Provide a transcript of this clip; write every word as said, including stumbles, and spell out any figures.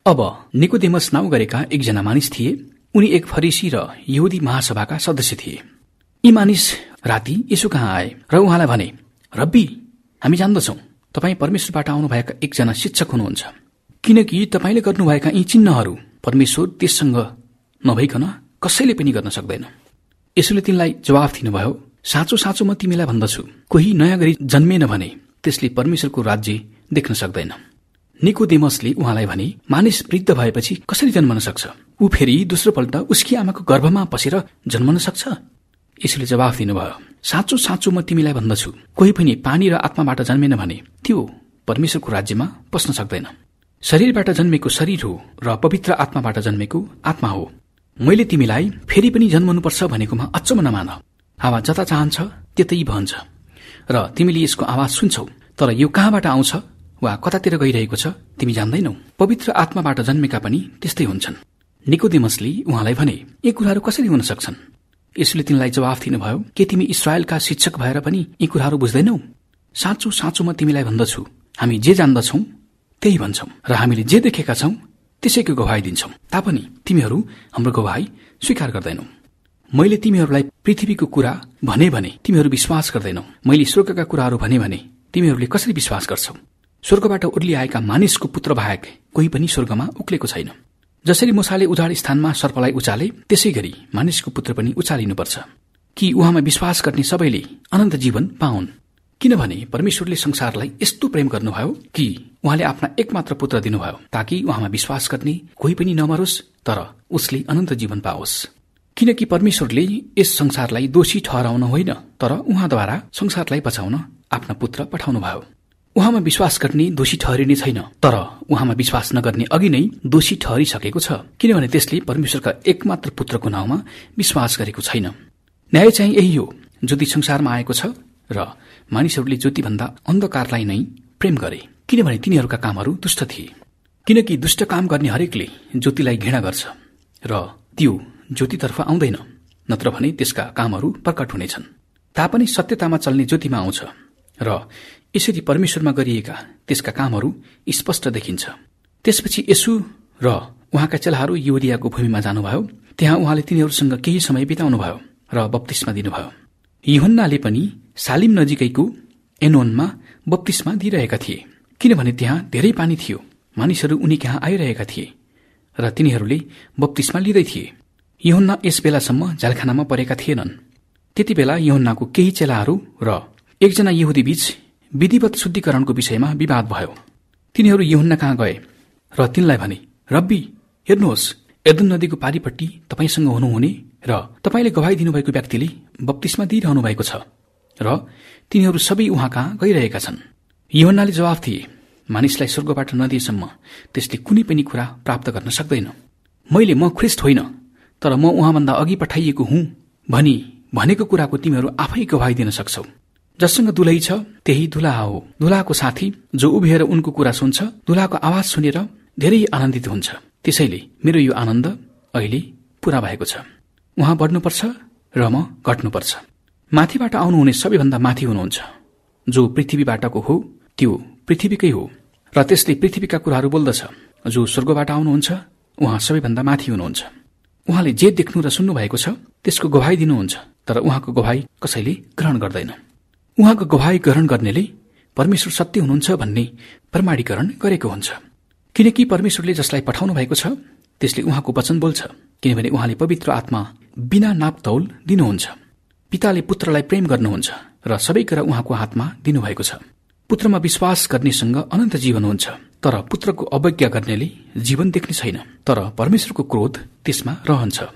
अब निकोदेमस नाउँ गरेका एकजना मानिस थिए। उनी एक फरिसी र यहुदी महासभाका सदस्य थिए। यी मानिस राति यीशु कहाँ आए र उहाँलाई भने, रब्बी, हामी जान्दछौं तपाईँ परमेश्वरबाट आउनुभएका एकजना शिक्षक हुनुहुन्छ, किनकि तपाईँले गर्नुभएका यी चिन्हहरू परमेश्वर त्यससँग नभइकन कसैले पनि गर्न सक्दैन। यसोले तिनलाई जवाफ दिनुभयो, साँचो साँचो म तिमीलाई भन्दछु, कोही नयाँ गरी जन्मेन भने त्यसले परमेश्वरको राज्य देख्न सक्दैन। निकोदेमसले उहाँलाई भने, मानिस वृद्ध भएपछि कसरी जन्मन सक्छ? ऊ फेरि दोस्रो पल्ट उसकी आमाको गर्भमा पसेर जन्मन सक्छ? यसोले जवाफ दिनुभयो, साँचो साँचो म तिमीलाई भन्दछु, कोही पनि पानी र आत्माबाट जन्मेन भने त्यो परमेश्वरको राज्यमा पस्न सक्दैन। शरीरबाट जन्मेको शरीर हो र पवित्र आत्माबाट जन्मेको आत्मा हो। मैले तिमीलाई फेरि पनि जन्मनुपर्छ भनेकोमा अचम्म नमान। हावा जता चाहन्छ त्यतै बहन्छ र तिमीले यसको आवाज सुन्छौ, तर यो कहाँबाट आउँछ वा कतातिर गइरहेको छ तिमी जान्दैनौ। पवित्र आत्माबाट जन्मेका पनि त्यस्तै हुन्छन्। निकोदेमसले उहाँलाई भने, यी कुराहरू कसरी हुन सक्छन्? यसले तिनलाई जवाफ दिनुभयो, के तिमी इस्राएलका शिक्षक भएर पनि यी कुराहरू बुझ्दैनौ? साँचो साँचो म तिमीलाई भन्दछु, हामी जे जान्दछौं त्यही भन्छौं र हामीले जे देखेका छौं त्यसैको गवाही दिन्छौं, तापनि तिमीहरू हाम्रो गवाही स्वीकार गर्दैनौ। मैले तिमीहरूलाई पृथ्वीको कुरा भने भने तिमीहरू विश्वास गर्दैनौ। मैले स्वर्गका कुराहरू भने भने तिमीहरूले कसरी विश्वास गर्छौ? स्वर्गबाट उर्लिआएका मानिसको पुत्र बाहेक कोही पनि स्वर्गमा उक्लेको छैन। जसरी मूसाले उजाड स्थानमा सर्पलाई उचाले, त्यसै गरी मानिसको पुत्र पनि उचालिनुपर्छ, कि उहाँमा विश्वास गर्ने सबैले अनन्त जीवन पाउन्। किनभने परमेश्वरले संसारलाई यस्तो प्रेम गर्नुभयो कि उहाँले आफ्ना एकमात्र पुत्र दिनुभयो, ताकि उहाँमा विश्वास गर्ने कोही पनि नमरोस्, तर उसले अनन्त जीवन पाओस्। किनकि परमेश्वरले यस संसारलाई दोषी ठहराउन होइन, तर उहाँद्वारा संसारलाई बचाउन आफ्ना पुत्र पठाउनुभयो। उहाँमा विश्वास गर्ने दोषी ठहरिने छैन, तर उहाँमा विश्वास नगर्ने अघि नै दोषी ठहरिसकेको छ, किनभने त्यसले परमेश्वरका एकमात्र पुत्रको नाउँमा विश्वास गरेको छैन। न्याय चाहिँ यही हो, ज्योति संसारमा आएको छ र मानिसहरूले ज्योतिभन्दा अन्धकारलाई नै प्रेम गरे, किनभने तिनीहरूका कामहरू दुष्ट थिए। किनकि दुष्ट काम गर्ने हरेकले ज्योतिलाई घृणा गर्छ र त्यो ज्योतितर्फ आउँदैन, नत्र भने त्यसका कामहरू प्रकट हुनेछन्। तापनि सत्यतामा चल्ने ज्योतिमा आउँछ र यसरी परमेश्वरमा गरिएका त्यसका कामहरू स्पष्ट देखिन्छ। त्यसपछि यसु र उहाँका चेलाहरू यहुदियाको भूमिमा जानुभयो। त्यहाँ उहाँले तिनीहरूसँग केही समय बिताउनुभयो र बप्तिस्मा दिनुभयो। यूहन्नाले पनि सालिम नजिकैको एनोनमा बप्तिस्मा दिइरहेका थिए, किनभने त्यहाँ धेरै पानी थियो। मानिसहरू उनी कहाँ आइरहेका थिए र तिनीहरूले बप्तिस्मा लिँदै थिए। यूहन्ना यस बेलासम्म झ्यालखानामा परेका थिएनन्। त्यति बेला यूहन्नाको केही चेलाहरू र एकजना यहुदी बीच विधिवत शुद्धिकरणको विषयमा विवाद भयो। तिनीहरू यूहन्ना कहाँ गए र तिनलाई भने, रब्बी, हेर्नुहोस्, एर्दन नदीको पारीपट्टि तपाईसँग हुनुहुने र तपाईले गवाही दिनुभएको व्यक्तिले बप्तिस्मा दिइरहनु भएको छ र तिनीहरू सबै उहाँ कहाँ गइरहेका छन्। यूहन्नाले जवाफ दिए, मानिसलाई स्वर्गबाट नदिएसम्म त्यसले कुनै पनि कुरा प्राप्त गर्न सक्दैन। मैले म ख्रिस्ट होइन, तर म उहाँभन्दा अघि पठाइएको हुँ भनी भनेको कुराको तिमीहरू आफै गवाही दिन सक्छौ। जससँग दुलही छ त्यही दुलाहा हो। दुलाहाको साथी जो उभिएर उनको कुरा सुन्छ, दुलाहाको आवाज सुनेर धेरै आनन्दित हुन्छ। त्यसैले मेरो यो आनन्द अहिले पूरा भएको छ। उहाँ बढ्नुपर्छ र म घट्नुपर्छ। माथिबाट आउनुहुने सबैभन्दा माथि हुनुहुन्छ। जो पृथ्वीबाटको हो त्यो पृथ्वीकै हो र त्यसले पृथ्वीका कुराहरू बोल्दछ। जो स्वर्गबाट आउनुहुन्छ उहाँ सबैभन्दा माथि हुनुहुन्छ। उहाँले जे देख्नु र सुन्नु भएको छ त्यसको गवाही दिनुहुन्छ, तर उहाँको गवाही कसैले ग्रहण गर्दैन। उहाँको गवाही ग्रहण गर्नेले परमेश्वर सत्य हुनुहुन्छ भन्ने प्रमाणीकरण गरेको हुन्छ। किनकि परमेश्वरले जसलाई पठाउनु भएको छ त्यसले उहाँको वचन बोल्छ, किनभने उहाँले पवित्र आत्मा बिना नापतौल दिनुहुन्छ। पिताले पुत्रलाई प्रेम गर्नुहुन्छ र सबै कुरा उहाँको हातमा दिनुभएको छ। पुत्रमा विश्वास गर्नेसँग अनन्त जीवन हुन्छ, तर पुत्रको अवज्ञा गर्नेले जीवन देख्ने छैन, तर परमेश्वरको क्रोध त्यसमा रहन्छ।